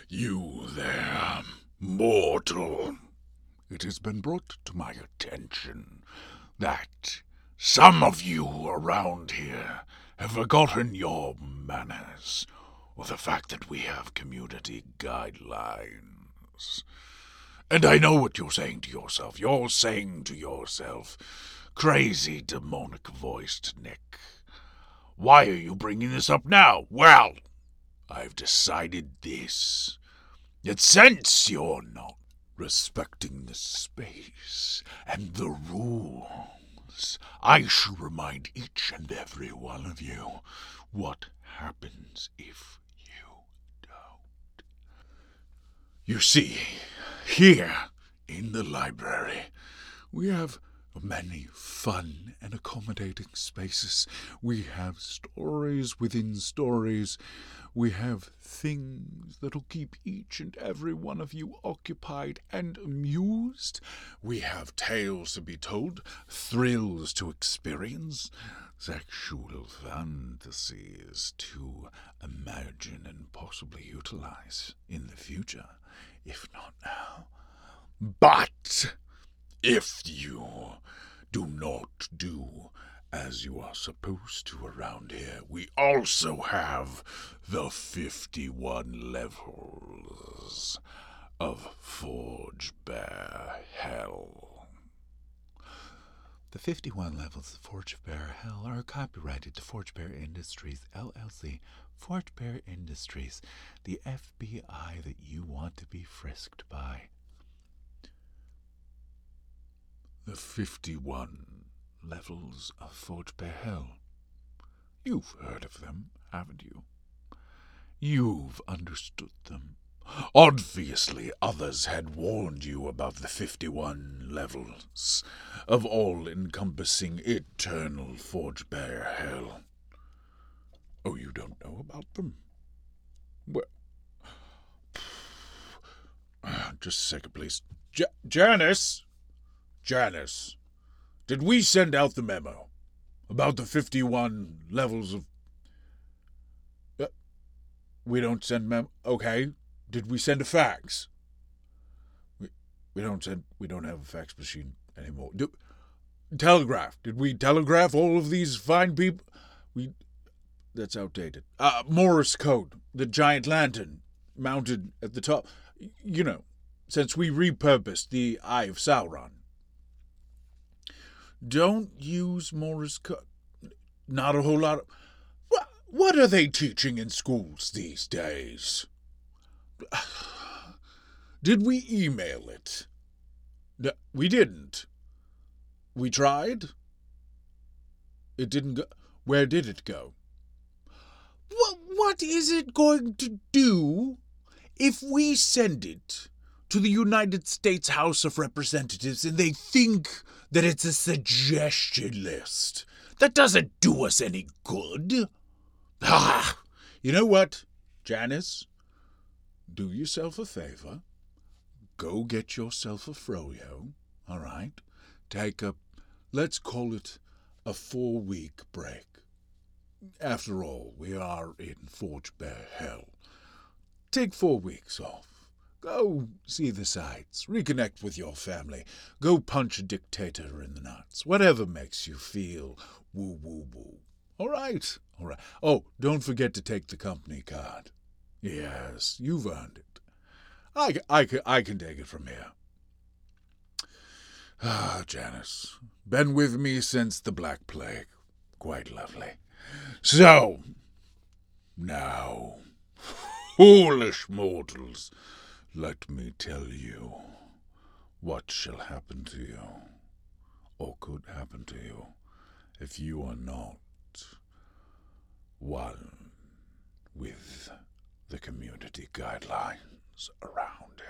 You there, mortal. It has been brought to my attention that some of you around here have forgotten your manners, or the fact that we have community guidelines. And I know what you're saying to yourself. You're saying to yourself, crazy demonic-voiced Nick, why are you bringing this up now? Well, I've decided this. That since you're not respecting the space and the rules, I shall remind each and every one of you what happens if you don't. You see, here in the library, we have many fun and accommodating spaces. We have stories within stories. We have things that'll keep each and every one of you occupied and amused. We have tales to be told, thrills to experience, sexual fantasies to imagine and possibly utilize in the future, if not now. But if you do not do as you are supposed to around here, we also have the 51 levels of Forge Bear Hell. The 51 levels of Forge Bear Hell are copyrighted to Forge Bear Industries, LLC. Forge Bear Industries, the FBI that you want to be frisked by. The 51 levels of Forge Bear Hell. You've heard of them, haven't you? You've understood them. Obviously, others had warned you about the 51 levels of all-encompassing eternal Forge Bear Hell. Oh, you don't know about them? Well, just a second, please. Janice, did we send out the memo about the 51 levels of... we don't send memo... Okay. Did we send a fax? We don't have a fax machine anymore. Telegraph. Did we telegraph all of these fine people? That's outdated. Morse code. The giant lantern mounted at the top. You know, since we repurposed the Eye of Sauron. Don't use Morse code. Not a whole lot of... What are they teaching in schools these days? Did we email it? No, we didn't. We tried? It didn't go... Where did it go? What is it going to do if we send it to the United States House of Representatives and they think that it's a suggestion list? That doesn't do us any good. You know what, Janice? Do yourself a favor. Go get yourself a froyo, all right? Let's call it a 4-week break. After all, we are in Forge Bear Hell. Take 4 weeks off. Go see the sights. Reconnect with your family. Go punch a dictator in the nuts. Whatever makes you feel woo-woo-woo. All right. Oh, don't forget to take the company card. Yes, you've earned it. I can take it from here. Janice. Been with me since the Black Plague. Quite lovely. So, now, foolish mortals, let me tell you what shall happen to you, or could happen to you, if you are not one with the community guidelines around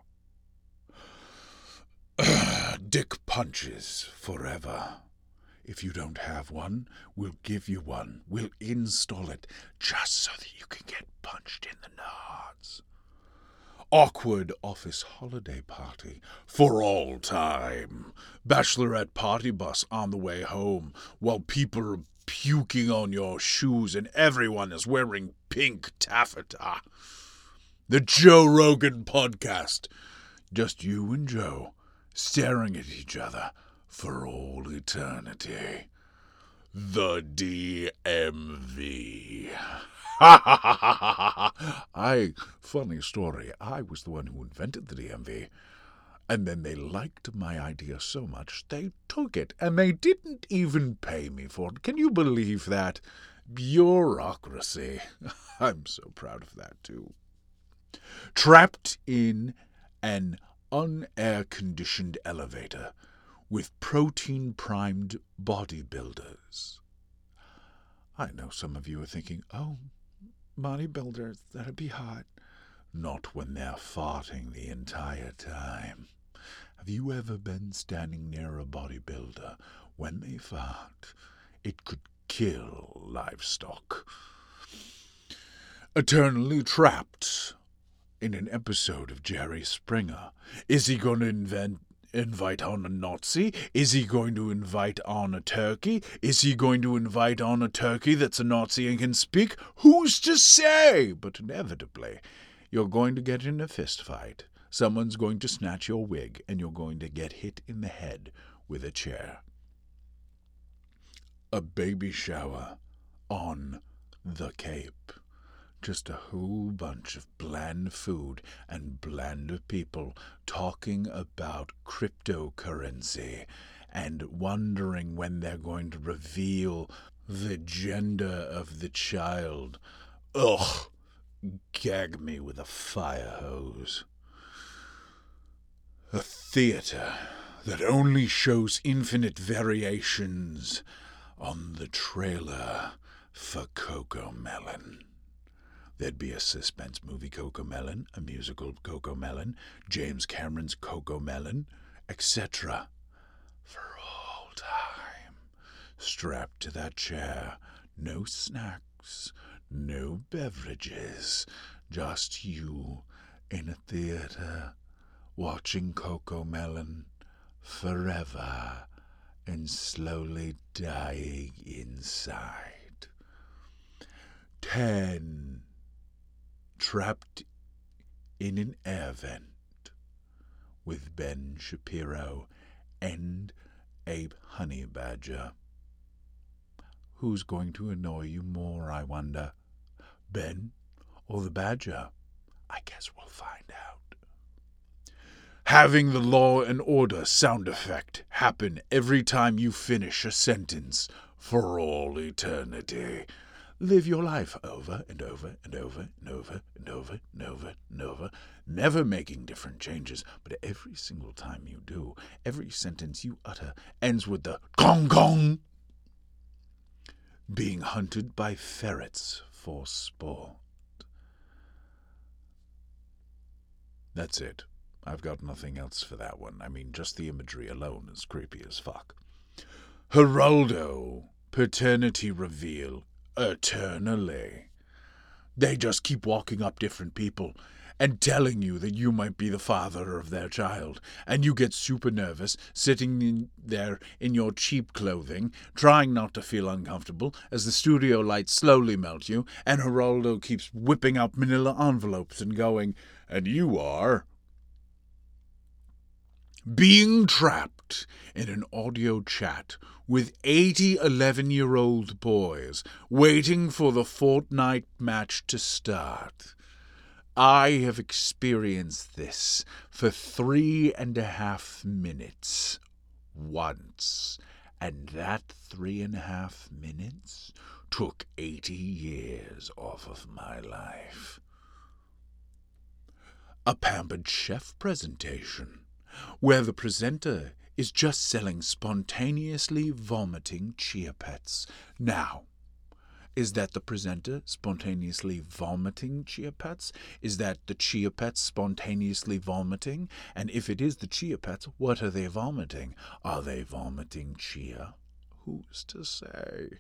here. Dick punches forever. If you don't have one, we'll give you one. We'll install it just so that you can get punched in the nuts. Awkward office holiday party for all time. Bachelorette party bus on the way home while people are puking on your shoes and everyone is wearing pink taffeta. The Joe Rogan Podcast. Just you and Joe staring at each other for all eternity. The DMV. Funny story, I was the one who invented the DMV. And then they liked my idea so much, they took it, and they didn't even pay me for it. Can you believe that? Bureaucracy. I'm so proud of that, too. Trapped in an unair-conditioned elevator with protein-primed bodybuilders. I know some of you are thinking, oh, bodybuilders, that'd be hot. Not when they're farting the entire time. Have you ever been standing near a bodybuilder when they fart? It could kill livestock. Eternally trapped in an episode of Jerry Springer. Is he going to invite on a Nazi? Is he going to invite on a turkey? Is he going to invite on a turkey that's a Nazi and can speak? Who's to say? But inevitably, you're going to get in a fist fight. Someone's going to snatch your wig, and you're going to get hit in the head with a chair. A baby shower on the Cape. Just a whole bunch of bland food and bland people talking about cryptocurrency and wondering when they're going to reveal the gender of the child. Ugh! Gag me with a fire hose. A theater that only shows infinite variations on the trailer for CoComelon. There'd be a suspense movie CoComelon, a musical CoComelon, James Cameron's CoComelon, etc. For all time. Strapped to that chair, no snacks, no beverages, just you in a theater watching CoComelon forever and slowly dying inside. 10. Trapped in an air vent with Ben Shapiro and Abe Honey Badger. Who's going to annoy you more, I wonder? Ben or the Badger? I guess we'll find out. Having the Law and Order sound effect happen every time you finish a sentence for all eternity. Live your life over and over and over and over and over and over and over, never making different changes, but every single time you do, every sentence you utter ends with the gong gong. Being hunted by ferrets for sport. That's it. I've got nothing else for that one. I mean, just the imagery alone is creepy as fuck. Geraldo, paternity reveal, eternally. They just keep walking up different people and telling you that you might be the father of their child, and you get super nervous, sitting there in your cheap clothing, trying not to feel uncomfortable as the studio lights slowly melt you, and Geraldo keeps whipping out manila envelopes and going, and you are being trapped in an audio chat with 80 11-year-old boys waiting for the Fortnite match to start. I have experienced this for 3.5 minutes once, and that 3.5 minutes took 80 years off of my life. A Pampered Chef presentation, where the presenter is just selling spontaneously vomiting Chia Pets. Now, is that the presenter spontaneously vomiting Chia Pets? Is that the Chia Pets spontaneously vomiting? And if it is the Chia Pets, what are they vomiting? Are they vomiting chia? Who's to say?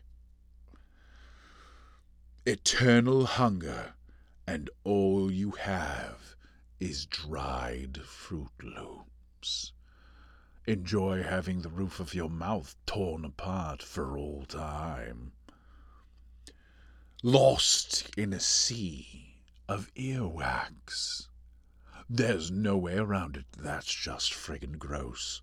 Eternal hunger, and all you have is dried Fruit Loops. Enjoy having the roof of your mouth torn apart for all time. Lost in a sea of earwax. There's no way around it. That's just friggin' gross.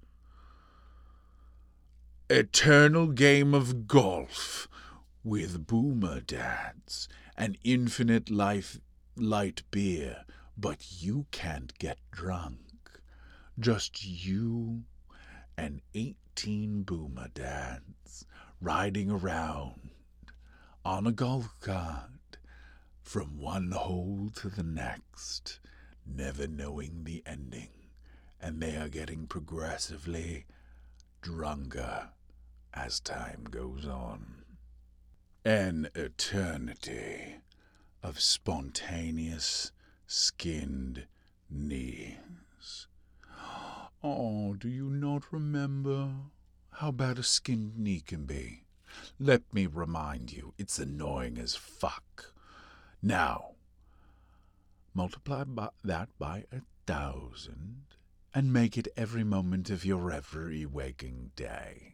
Eternal game of golf with boomer dads and infinite light beer, but you can't get drunk. Just you and 18 boomer dads riding around on a golf cart from one hole to the next, never knowing the ending, and they are getting progressively drunker as time goes on. An eternity of spontaneous skinned knees. Oh, do you not remember how bad a skinned knee can be? Let me remind you, it's annoying as fuck. Now, multiply that by 1,000 and make it every moment of your every waking day.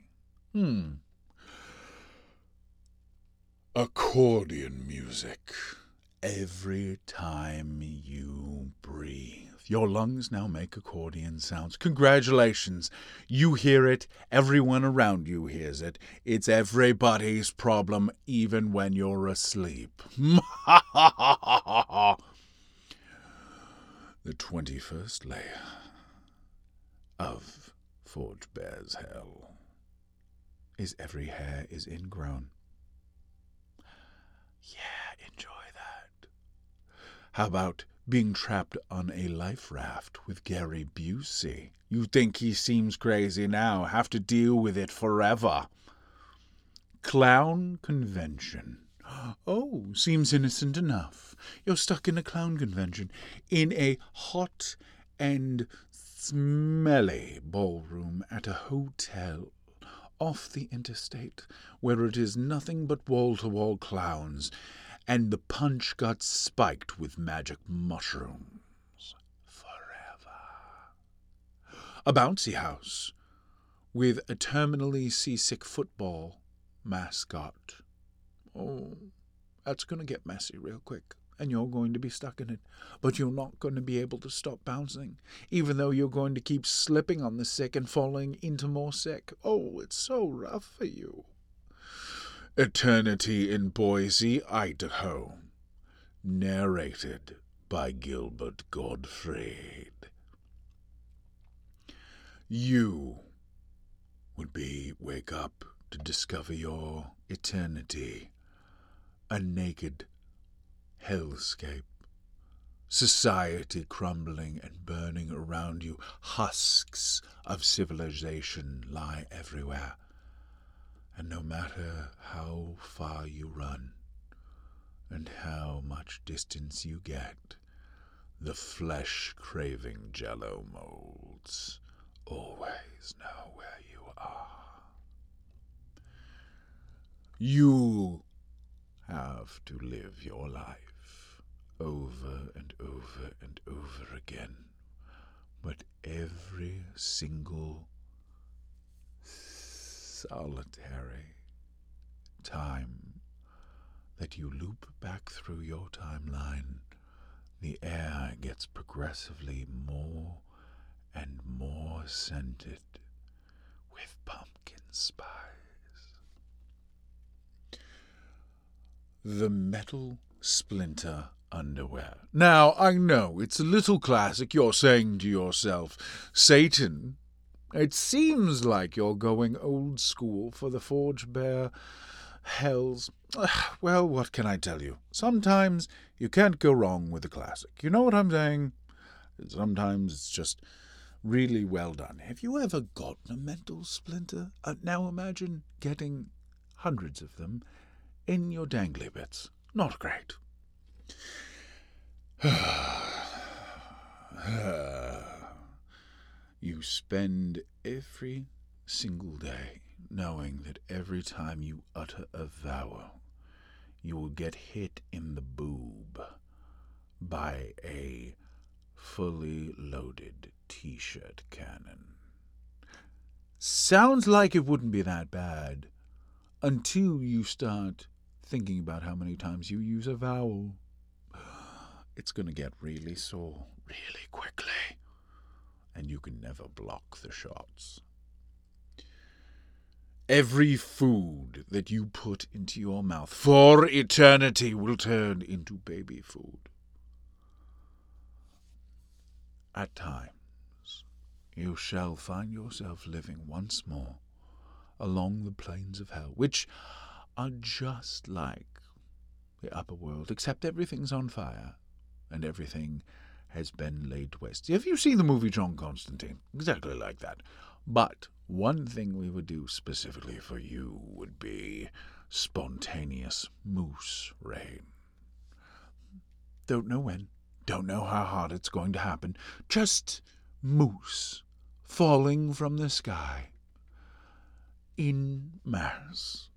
Accordion music. Every time you breathe, your lungs now make accordion sounds. Congratulations. You hear it. Everyone around you hears it. It's everybody's problem, even when you're asleep. The 21st layer of Forge Bear's hell is every hair is ingrown. Yeah, enjoy that. How about being trapped on a life raft with Gary Busey? You think he seems crazy now, have to deal with it forever. Clown convention. Oh, seems innocent enough. You're stuck in a clown convention in a hot and smelly ballroom at a hotel off the interstate, where it is nothing but wall-to-wall clowns, and the punch got spiked with magic mushrooms forever. A bouncy house with a terminally seasick football mascot. Oh, that's going to get messy real quick, and you're going to be stuck in it, but you're not going to be able to stop bouncing, even though you're going to keep slipping on the sick and falling into more sick. Oh, it's so rough for you. Eternity in Boise, Idaho. Narrated by Gilbert Gottfried. You would wake up to discover your eternity, a naked hellscape, society crumbling and burning around you. Husks of civilization lie everywhere, and no matter how far you run and how much distance you get, the flesh-craving jello molds always know where you are. You have to live your life over and over and over again, but every single solitary time that you loop back through your timeline, the air gets progressively more and more scented with pumpkin spice. The metal splinter underwear. Now, I know it's a little classic. You're saying to yourself, Satan, it seems like you're going old school for the Forge Bear hells. Well, what can I tell you? Sometimes you can't go wrong with a classic. You know what I'm saying? Sometimes it's just really well done. Have you ever gotten a mental splinter? Now imagine getting hundreds of them in your dangly bits. Not great. You spend every single day knowing that every time you utter a vowel, you will get hit in the boob by a fully loaded t-shirt cannon. Sounds like it wouldn't be that bad until you start thinking about how many times you use a vowel. it's going to get really sore really quickly, and you can never block the shots. Every food that you put into your mouth for eternity will turn into baby food. At times, you shall find yourself living once more along the plains of hell, which are just like the upper world, except everything's on fire and everything has been laid to waste. Have you seen the movie John Constantine? Exactly like that. But one thing we would do specifically for you would be spontaneous moose rain. Don't know when, don't know how hard it's going to happen, just moose falling from the sky in mass.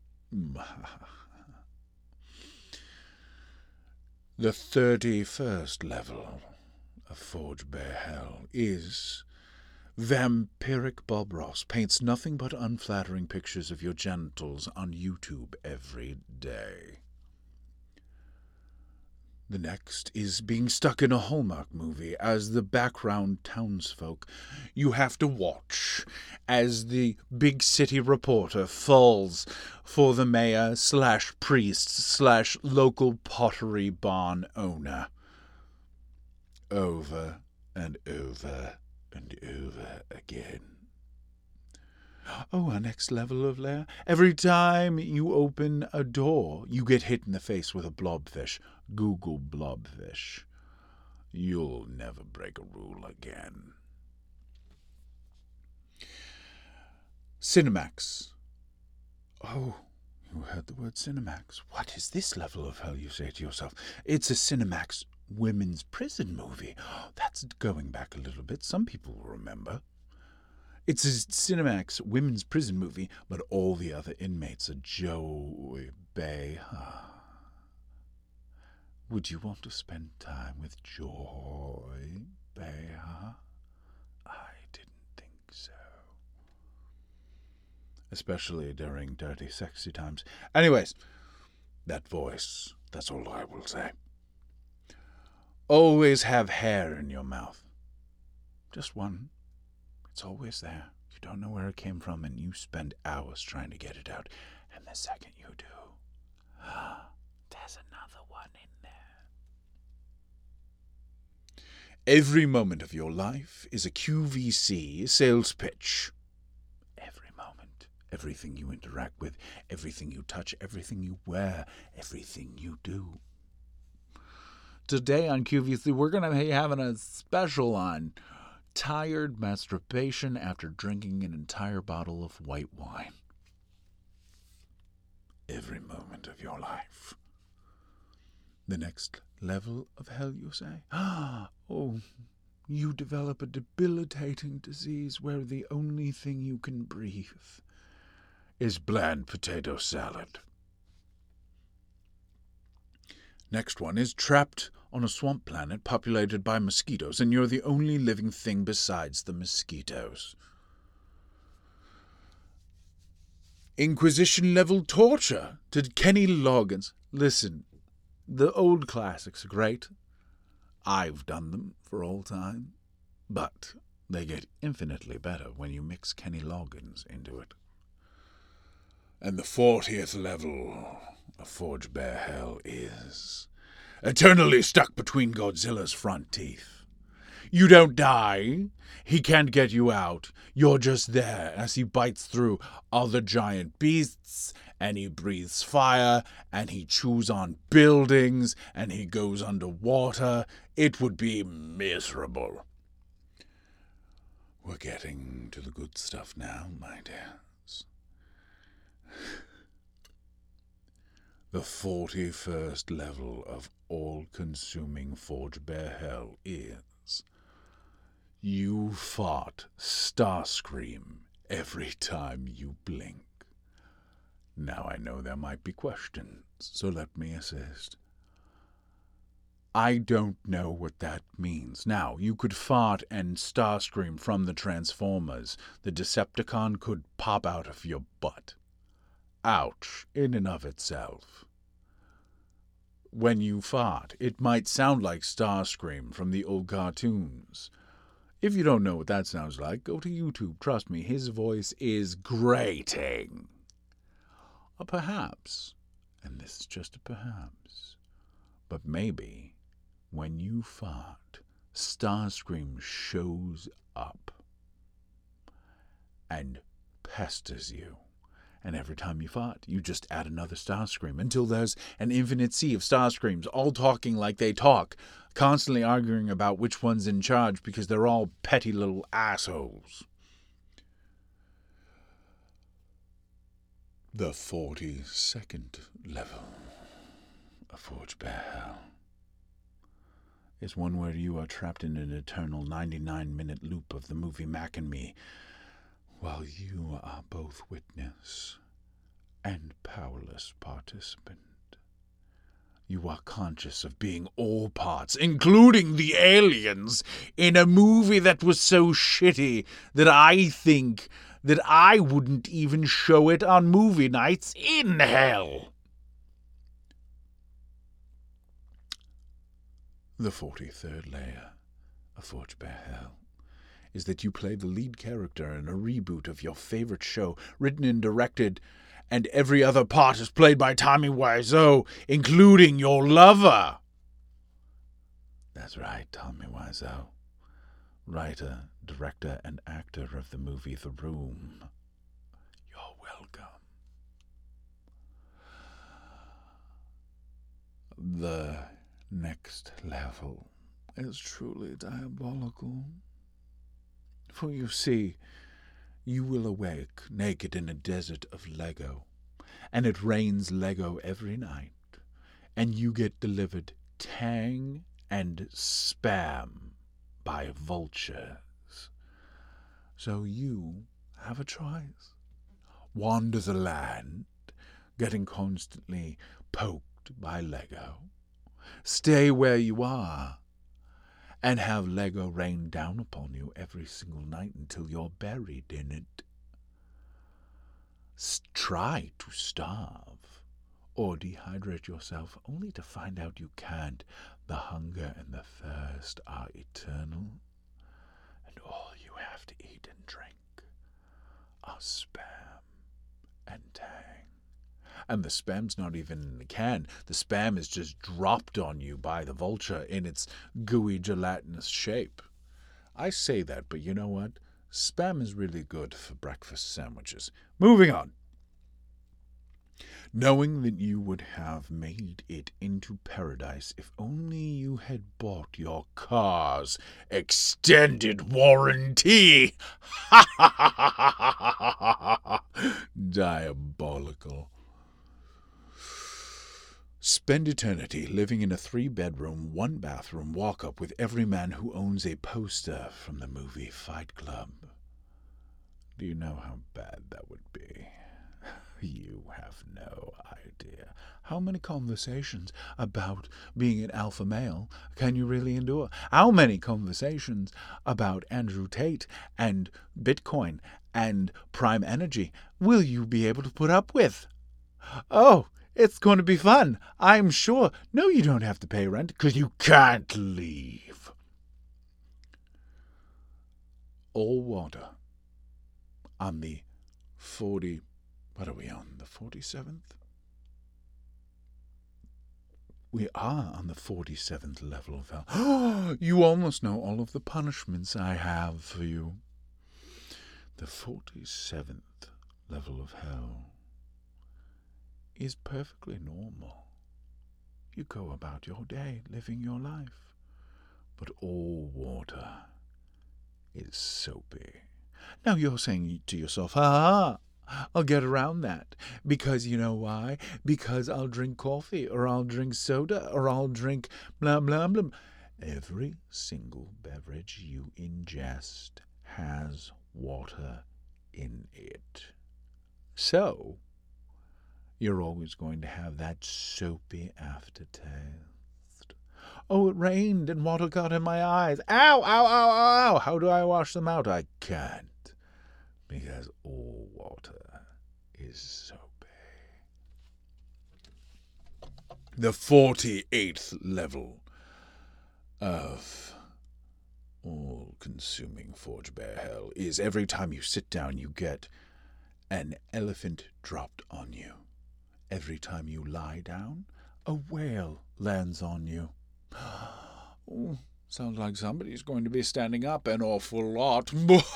The 31st level of Forge Bear Hell is Vampiric Bob Ross paints nothing but unflattering pictures of your genitals on YouTube every day. The next is being stuck in a Hallmark movie as the background townsfolk you have to watch as the big city reporter falls for the mayor/priest/local pottery barn owner. Over and over and over again. Oh, our next level of lair. Every time you open a door, you get hit in the face with a blobfish. Google blobfish. You'll never break a rule again. Cinemax. Oh, you heard the word Cinemax. What is this level of hell, you say to yourself? It's a Cinemax women's prison movie. That's going back a little bit. Some people will remember. It's a Cinemax women's prison movie, but all the other inmates are Joy Behar. Would you want to spend time with Joy Behar? I didn't think so. Especially during dirty, sexy times. Anyways, that voice, that's all I will say. Always have hair in your mouth. Just one. It's always there. You don't know where it came from, and you spend hours trying to get it out. And the second you do, there's another one in there. Every moment of your life is a QVC sales pitch. Every moment. Everything you interact with, everything you touch, everything you wear, everything you do. Today on QVC, we're going to be having a special on tired masturbation after drinking an entire bottle of white wine. Every moment of your life. The next level of hell, you say? Oh, you develop a debilitating disease where the only thing you can breathe is bland potato salad. Next one is trapped on a swamp planet populated by mosquitoes, and you're the only living thing besides the mosquitoes. Inquisition-level torture to Kenny Loggins. Listen, the old classics are great. I've done them for all time. But they get infinitely better when you mix Kenny Loggins into it. And the 40th level of Forge Bear Hell is eternally stuck between Godzilla's front teeth. You don't die. He can't get you out. You're just there as he bites through other giant beasts, and he breathes fire, and he chews on buildings, and he goes underwater. It would be miserable. We're getting to the good stuff now, my dears. The 41st level of all-consuming Forge Bear Hell is you fart Starscream every time you blink. Now I know there might be questions, so let me assist. I don't know what that means. Now, you could fart and Starscream from the Transformers. The Decepticon could pop out of your butt. Ouch, in and of itself. when you fart. It might sound like Starscream from the old cartoons. If you don't know what that sounds like, go to YouTube. Trust me, his voice is grating. Or perhaps, and this is just a perhaps, but maybe when you fart, Starscream shows up and pesters you. And every time you fart, you just add another Starscream until there's an infinite sea of Starscreams, all talking like they talk, constantly arguing about which one's in charge because they're all petty little assholes. The 42nd level of Forge Bear Hell is one where you are trapped in an eternal 99-minute loop of the movie Mac and Me, while you are both witness and powerless participant. You are conscious of being all parts, including the aliens, in a movie that was so shitty that I think that I wouldn't even show it on movie nights in hell. The 43rd layer of Forge Bear Hell is that you play the lead character in a reboot of your favorite show, written and directed, and every other part is played by Tommy Wiseau, including your lover. That's right, Tommy Wiseau, writer, director, and actor of the movie The Room. You're welcome. The next level is truly diabolical. For you see, you will awake naked in a desert of Lego, and it rains Lego every night, and you get delivered tang and spam by vultures. So you have a choice. Wander the land, getting constantly poked by Lego. Stay where you are, and have Lego rain down upon you every single night until you're buried in it. Try to starve or dehydrate yourself only to find out you can't. The hunger and the thirst are eternal, and all you have to eat and drink are spam and tang. And the spam's not even in the can. The spam is just dropped on you by the vulture in its gooey, gelatinous shape. I say that, but you know what? Spam is really good for breakfast sandwiches. Moving on. Knowing that you would have made it into paradise if only you had bought your car's extended warranty. Ha ha ha ha ha! Diabolical. Spend eternity living in a 3-bedroom, 1-bathroom walk-up with every man who owns a poster from the movie Fight Club. Do you know how bad that would be? You have no idea. How many conversations about being an alpha male can you really endure? How many conversations about Andrew Tate and Bitcoin and Prime Energy will you be able to put up with? Oh, it's going to be fun, I'm sure. No, you don't have to pay rent because you can't leave. All water on the 40... What are we on? The 47th? We are on the 47th level of hell. You almost know all of the punishments I have for you. The 47th level of hell is perfectly normal. You go about your day, living your life. But all water is soapy. Now you're saying to yourself, I'll get around that. Because you know why? Because I'll drink coffee, or I'll drink soda, or I'll drink blah, blah, blah. Every single beverage you ingest has water in it. So, you're always going to have that soapy aftertaste. Oh, it rained and water got in my eyes. Ow, ow, ow, ow, ow. How do I wash them out? I can't. Because all water is soapy. The 48th level of all-consuming Forge Bear Hell is every time you sit down, you get an elephant dropped on you. Every time you lie down, a whale lands on you. Oh, sounds like somebody's going to be standing up an awful lot.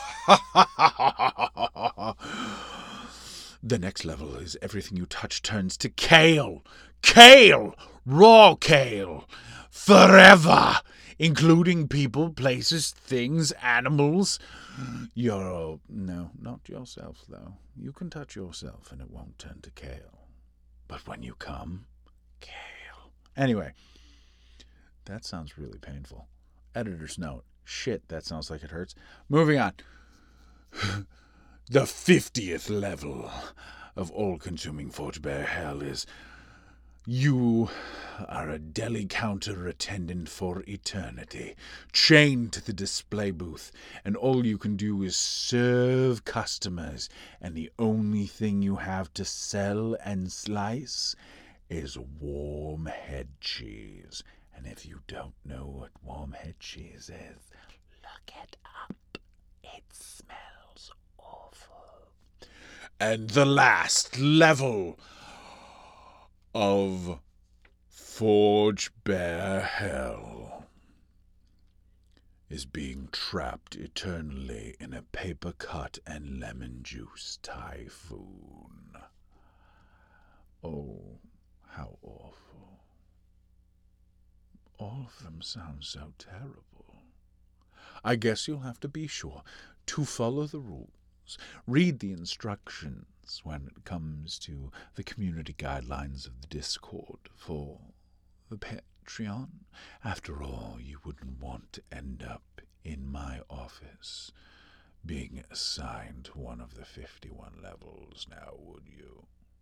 The next level is everything you touch turns to kale. Kale! Raw kale! Forever! Including people, places, things, animals. No, not yourself, though. You can touch yourself and it won't turn to kale. But when you come, kale. Anyway, that sounds really painful. Editor's note. Shit, that sounds like it hurts. Moving on. The 50th level of all-consuming Forge Bear Hell is you are a deli counter attendant for eternity, chained to the display booth, and all you can do is serve customers, and the only thing you have to sell and slice is warm head cheese. And if you don't know what warm head cheese is, look it up. It smells awful. And the last level of Forge Bear Hell is being trapped eternally in a paper cut and lemon juice typhoon. Oh, how awful. All of them sound so terrible. I guess you'll have to be sure to follow the rules. Read the instructions when it comes to the community guidelines of the Discord for the Patreon. After all, you wouldn't want to end up in my office being assigned to one of the 51 levels, now would you?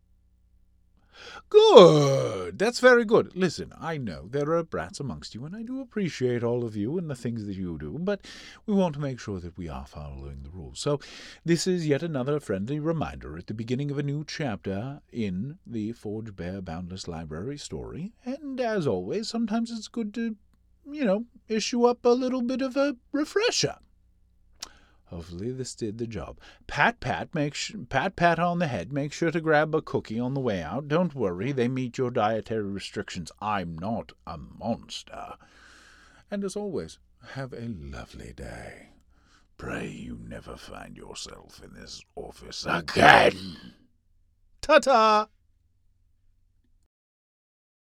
Good. That's very good. Listen, I know there are brats amongst you, and I do appreciate all of you and the things that you do, but we want to make sure that we are following the rules. So this is yet another friendly reminder at the beginning of a new chapter in the Forge Bear Boundless Library story. And as always, sometimes it's good to, issue up a little bit of a refresher. Hopefully this did the job. Pat on the head. Make sure to grab a cookie on the way out. Don't worry, they meet your dietary restrictions. I'm not a monster. And as always, have a lovely day. Pray you never find yourself in this office again. Ta-ta!